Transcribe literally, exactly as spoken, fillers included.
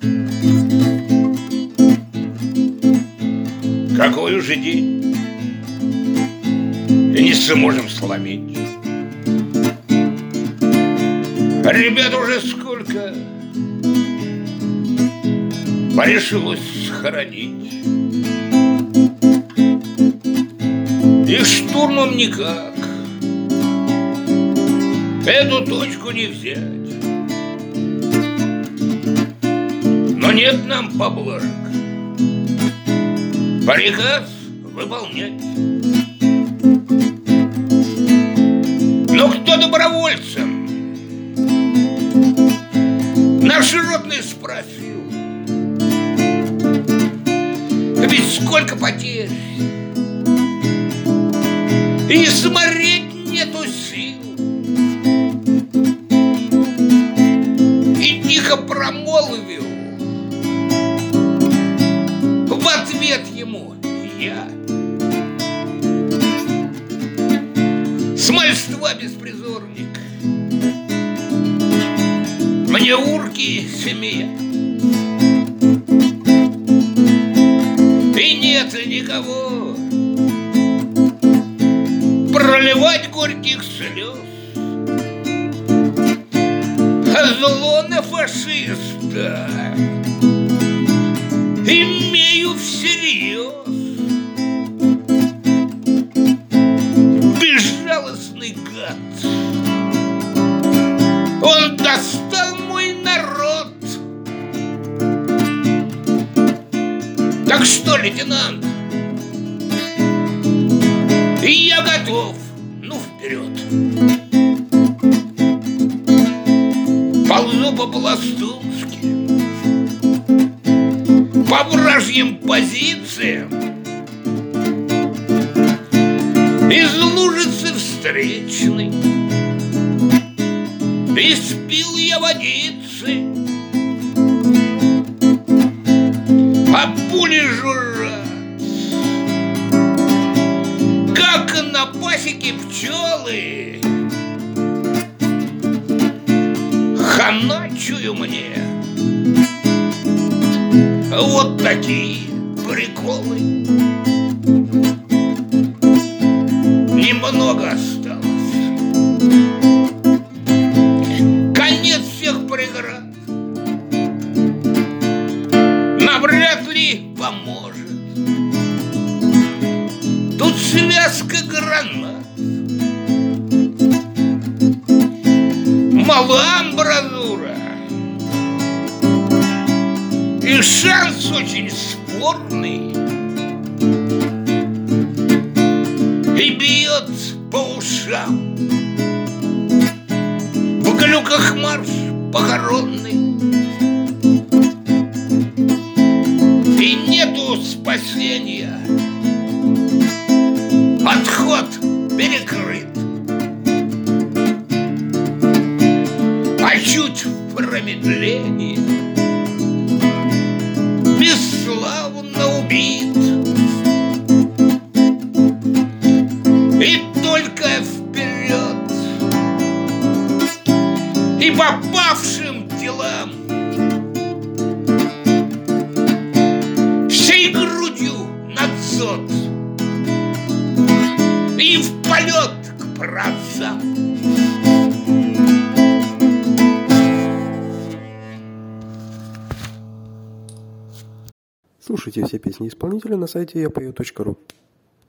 Какой уже день, и не сможем сломить. Ребят уже сколько порешилось схоронить, и штурмом никак эту точку не взять. Но нет нам поблажек, приказ выполнять. Но кто добровольцем наш ротный спросил? Ведь сколько потерь, и смотреть нету сил. И тихо промолвил в ответ ему я: смольства беспризорник, мне урки семья, и нет никого проливать горьких слез. Зло на фашиста имею всерьез. Безжалостный гад, он достал мой народ. Так что, лейтенант, я готов, ну вперед. Ползу по-пластунски по вражьим позициям, из лужицы встречной испил я водицы, а пули жужжат, как на пасеке пчелы. Хана чую мне, вот такие приколы. Немного осталось, конец всех преград навряд ли поможет. Тут связка гранат, мала амбразура, и шанс очень спорный, и бьет по ушам. В глюках марш похоронный, и нету спасения, отход перекрыт. А чуть в промедлении бесславно убит, и только вперед, и попавшим делам всей грудью на дзот, и в полет к праотцам. Слушайте все песни исполнителя на сайте я пою точка ру.